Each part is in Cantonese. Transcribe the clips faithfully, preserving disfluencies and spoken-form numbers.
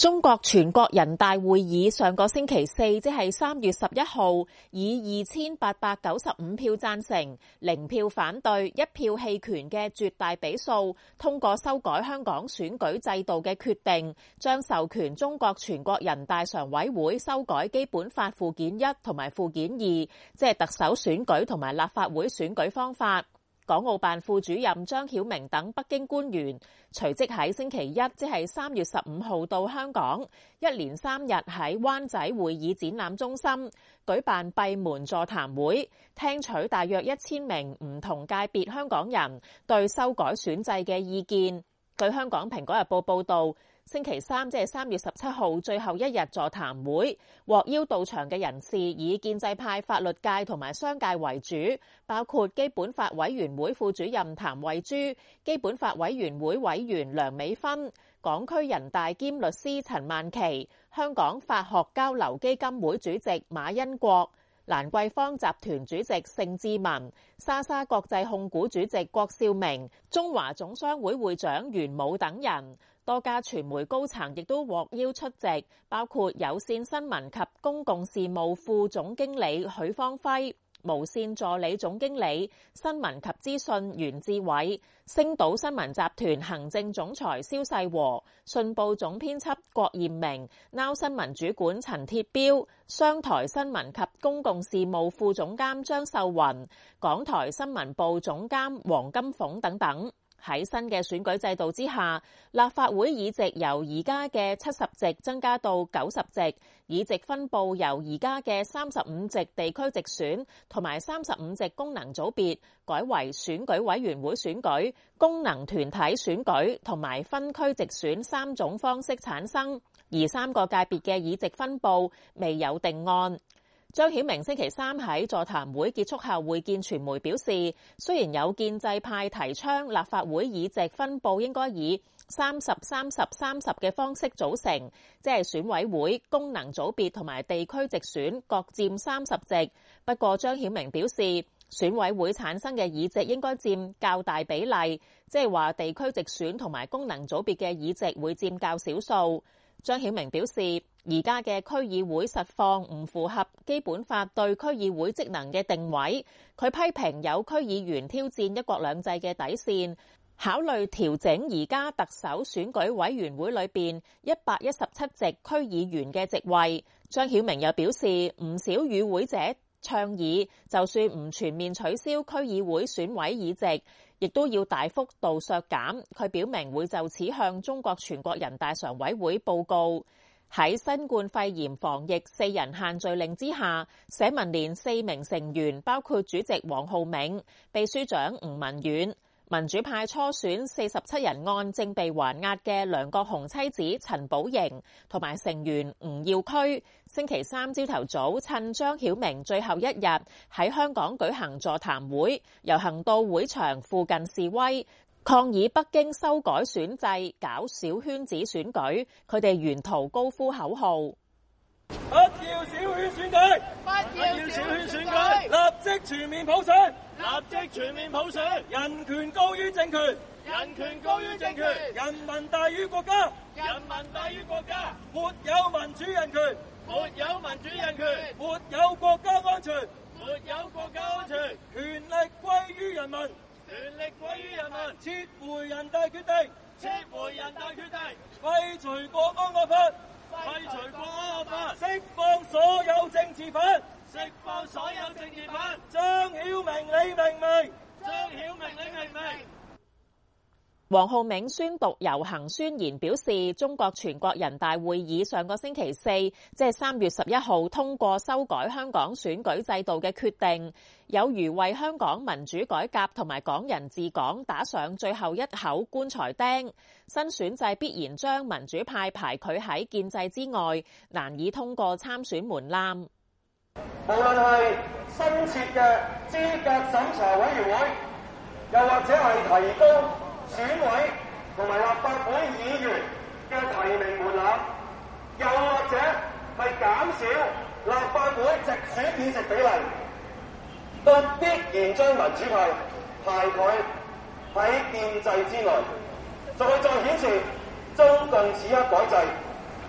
中國全國人大會議上個星期四，即係三月十一號，以二千八百九十五票贊成、零票反對、一票棄權嘅絕大比數，通過修改香港選舉制度嘅決定，將授權中國全國人大常委會修改基本法附件一同埋附件二，即係特首選舉同埋立法會選舉方法。港澳辦副主任張曉明等北京官員隨即喺星期一，即係三月十五號到香港，一連三日喺灣仔會議展覽中心舉辦閉門座談會，聽取大約一千名唔同界別香港人對修改選制嘅意見。據香港蘋果日報報導，星期三即係三月十七號最後一日座談會，獲邀到場嘅人士以建制派法律界同埋商界為主，包括基本法委員會副主任譚惠珠、基本法委員會委員梁美芬、港區人大兼律師陳曼琪、香港法學交流基金會主席馬恩國、蘭桂坊集團主席盛智文、莎莎國際控股主席郭少明、中華總商會會長袁武等人。多家傳媒高層亦都獲邀出席，包括有線新聞及公共事務副總經理許方輝、無線助理總經理新聞及資訊袁志偉、星島新聞集團行政總裁蕭世和、信報總編輯郭艷明、Now 新聞主管陳鐵標、商台新聞及公共事務副總監張秀雲、港台新聞部總監黃金鳳等等。喺新嘅選舉制度之下，立法會議席由而家嘅七十席增加到九十席，議席分佈由而家嘅三十五席地區直選同埋三十五席功能組別，改為選舉委員會選舉、功能團體選舉同埋分區直選三種方式產生，而三個界別嘅議席分佈未有定案。張曉明星期三喺座談會結束後會見傳媒表示，雖然有建制派提倡立法會議席分佈應該以三十、三十、三十嘅方式組成，即係選委會、功能組別同埋地區直選各佔三十席。不過張曉明表示，選委會產生嘅議席應該佔較大比例，即係話地區直選同埋功能組別嘅議席會佔較少數。張曉明表示，而家嘅區議會實況唔符合基本法對區議會職能嘅定位。佢批評有區議員挑戰一國兩制嘅底線，考慮調整而家特首選舉委員會裏邊一百一十七席區議員嘅席位。張曉明又表示，唔少與會者倡議，就算唔全面取消區議會選委議席，亦都要大幅度削減。佢表明會就此向中國全國人大常委會報告。喺新冠肺炎防疫四人限聚令之下，社民連四名成員包括主席黃浩銘、秘書長吳文遠、民主派初選四十七人案正被還押嘅梁國雄妻子陳寶瑩同埋成員吳耀區，星期三朝頭早趁張曉明最後一日喺香港舉行座談會，遊行到會場附近示威，抗議北京修改選制，搞小圈子選舉。佢哋沿途高呼口號： 不要小圈選舉，不要小圈選舉，立即全面普選，立即全面普選，人權高於政權，人權高於政權，人民大於國家，人民大於國家，沒有民主人權，沒有民主人權，沒有國家安全，沒有國家安全，權力歸於人民。權力歸於人民，撤回人大決定，撤回人大決定，廢除國安法，廢除國安法，釋放所有政治犯，釋放所有政治犯。張曉明，你明唔明？張曉明，你明唔明？ 黃浩銘宣讀遊行宣言，表示中國全國人大會議上個星期四，即係三月十一號通過修改香港選舉制度嘅決定，有如為香港民主改革同埋港人治港打上最後一口棺材釘。新選制必然將民主派排拒喺建制之外，難以通過參選門檻。 無論係新設嘅資格審查委員會，又或者係提高選委同埋立法會議員嘅提名門檻，又或者係減少立法會直選議席比例，都必然將民主派排拒喺建制之內，再再顯示中共此刻改制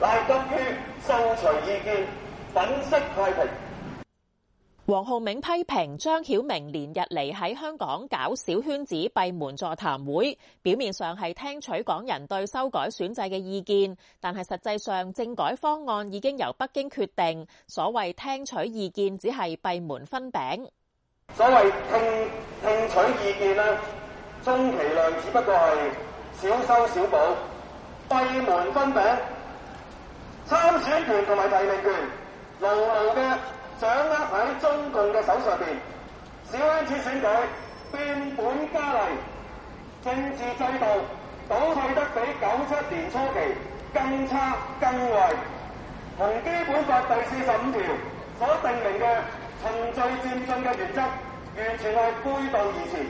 乃急於掃除意見，粉飾太平。 黃浩銘批評張曉明連日嚟喺香港搞小圈子閉門座談會，表面上係聽取港人對修改選制嘅意見，但係實際上政改方案已經由北京決定。所謂聽取意見只係閉門分餅。 所謂聽聽取意見呢，充其量只不過係小修小補，閉門分餅。參選權同埋提名權牢牢嘅掌握喺中共嘅手上邊，小圈子選舉變本加厲，政治制度倒退得比九七年初期更差更壞，同基本法第四十五條所訂明嘅循序漸進嘅原則，完全係背道而馳。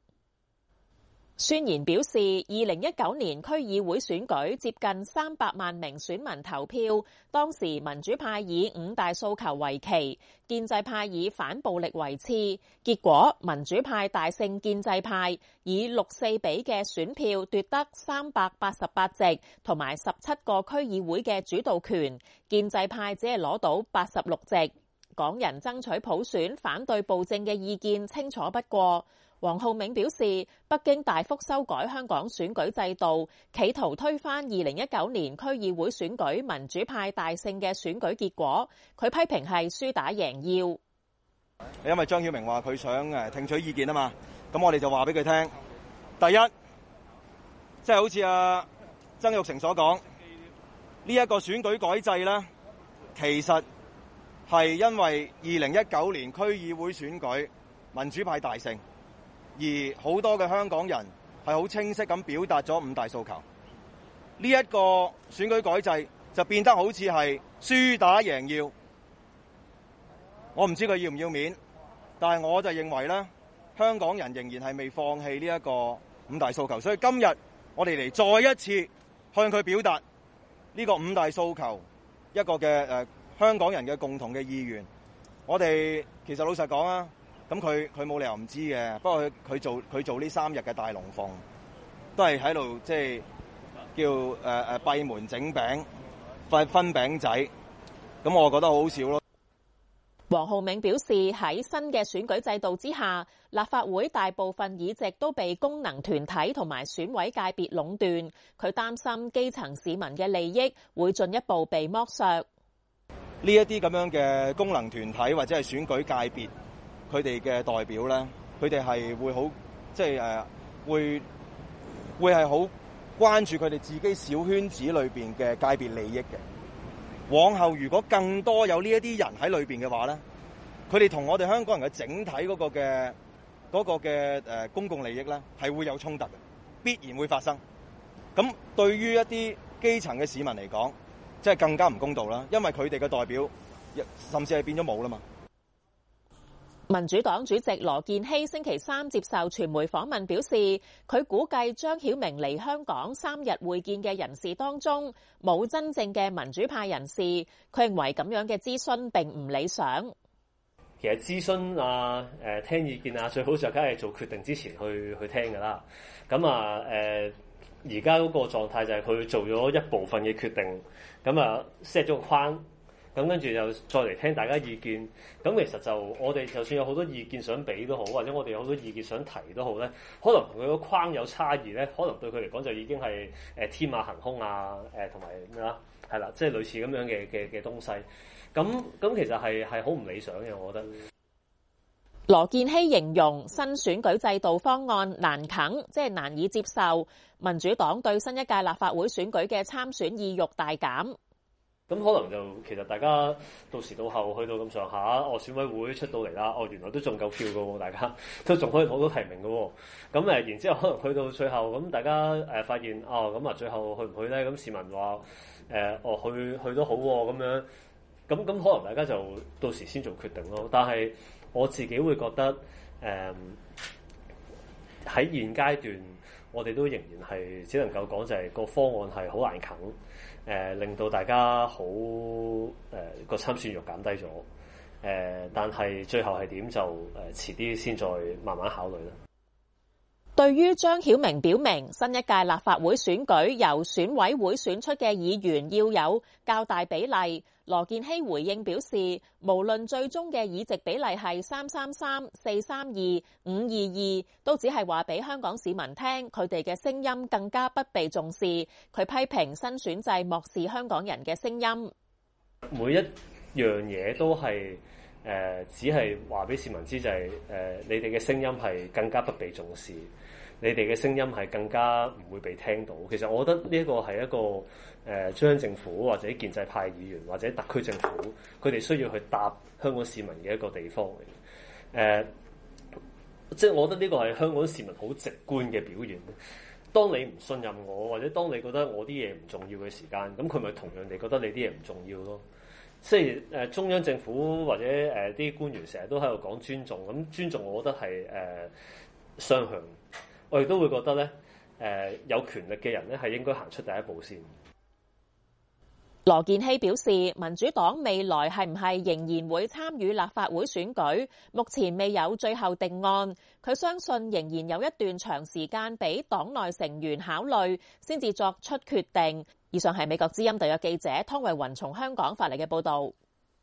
宣言表示，二零一九年區議會選舉接近三百萬名選民投票，當時民主派以五大訴求為旗，建制派以反暴力為次，結果民主派大勝建制派，以六四比嘅選票奪得三百八十八席同埋十七個區議會嘅主導權，建制派只係攞到八十六席。港人爭取普選、反對暴政嘅意見清楚不過。黃浩銘表示，北京大幅修改香港選舉制度，企圖推翻二零一九年區議會選舉民主派大勝嘅選舉結果。佢批評係輸打贏要。 因為張曉明話佢想誒聽取意見啊嘛，咁我哋就話俾佢聽。第一，即係好似阿曾鈺成所講，呢一個選舉改制咧，其實係因為二零一九年區議會選舉民主派大勝。而好多嘅香港人係好清晰咁表達咗五大訴求，呢一個選舉改制就變得好似係輸打贏要。我唔知佢要唔要面，但係我就認為咧，香港人仍然係未放棄呢一個五大訴求，所以今日我哋嚟再一次向佢表達呢個五大訴求一個嘅誒、呃、香港人嘅共同嘅意願。我哋其實老實講啊。咁佢佢冇理由唔知嘅，不過佢佢做佢做呢三日嘅大龍鳳，都係喺度即係叫誒誒、呃、閉門整餅、分分餅仔，咁我覺得好好笑咯。 黃浩銘表示，喺新嘅選舉制度之下，立法會大部分議席都被功能團體同埋選委界別壟斷，佢擔心基層市民嘅利益會進一步被剝削。 呢一啲咁樣嘅功能團體或者係選舉界別。佢哋嘅代表咧，佢哋係會好，即係誒，會會係好關注佢哋自己小圈子裏邊嘅界別利益嘅。往後如果更多有呢一啲人喺裏邊嘅話咧，佢哋同我哋香港人嘅整體嗰個嘅嗰個嘅誒公共利益咧，係會有衝突嘅，必然會發生。咁對於一啲基層嘅市民嚟講，即係更加唔公道啦，因為佢哋嘅代表甚至係變咗冇啦嘛。 民主黨主席羅健熙星期三接受傳媒訪問表示，佢估計張曉明嚟香港三日會見嘅人士當中，冇真正嘅民主派人士。佢認為咁樣嘅諮詢並唔理想。 其實諮詢啊、誒聽意見啊，最好就梗係做決定之前去去聽㗎啦。咁啊誒，而家嗰個狀態就係佢做咗一部分嘅決定，咁啊 set 咗個框。咁跟住就再嚟聽大家意見，咁其實就我哋就算有好多意見想俾都好，或者我哋有好多意見想提都好咧，可能同佢個框有差異咧，可能對佢嚟講就已經係誒天馬行空啊，誒同埋咩啦，係啦，即係類似咁樣嘅嘅嘅東西。咁咁其實係係好唔理想嘅，我覺得。 羅健熙形容新選舉制度方案難啃，即係難以接受。民主黨對新一屆立法會選舉嘅參選意欲大減。 咁可能就其實大家到時到後去到咁上下，哦選委會出到嚟啦，哦原來都仲夠票㗎喎，大家都仲可以攞到提名㗎喎。咁誒然之後可能去到最後，咁大家誒發現哦咁啊最後去唔去咧？咁市民話誒哦去去都好喎咁樣。咁咁可能大家就到時先做決定咯。但係我自己會覺得誒喺現階段，我哋都仍然係只能夠講就係個方案係好難啃。誒、呃、令到大家好誒個參選欲減低咗，誒、呃、但係最後係點就誒、呃、遲啲先再慢慢考慮啦。 對於張曉明表明新一屆立法會選舉由選委會選出嘅議員要有較大比例，羅健熙回應表示，無論最終嘅議席比例係三三三、四三二、五二二，都只係話俾香港市民聽，佢哋嘅聲音更加不被重視。佢批評新選制漠視香港人嘅聲音。 每一樣嘢都係誒、呃，只係話俾市民知就係、是、誒、呃，你哋嘅聲音係更加不被重視。你哋嘅聲音係更加唔會被聽到。其實我覺得呢一個係一個誒、呃、中央政府或者建制派議員或者特區政府，佢哋需要去答香港市民嘅一個地方嚟。誒、呃，即係我覺得呢個係香港市民好直觀嘅表現。當你唔信任我，或者當你覺得我啲嘢唔重要嘅時間，咁佢咪同樣地覺得你啲嘢唔重要咯。即係誒、呃、中央政府或者誒啲、呃、官員成日都喺度講尊重，咁尊重我覺得係誒、呃、雙向。我亦都會覺得咧，誒、呃、有權力嘅人咧係應該行出第一步先。 羅健熙表示，民主黨未來係唔係仍然會參與立法會選舉，目前未有最後定案。佢相信仍然有一段長時間俾黨內成員考慮，先至作出決定。以上係美國之音特約記者湯慧雲從香港發嚟嘅報導。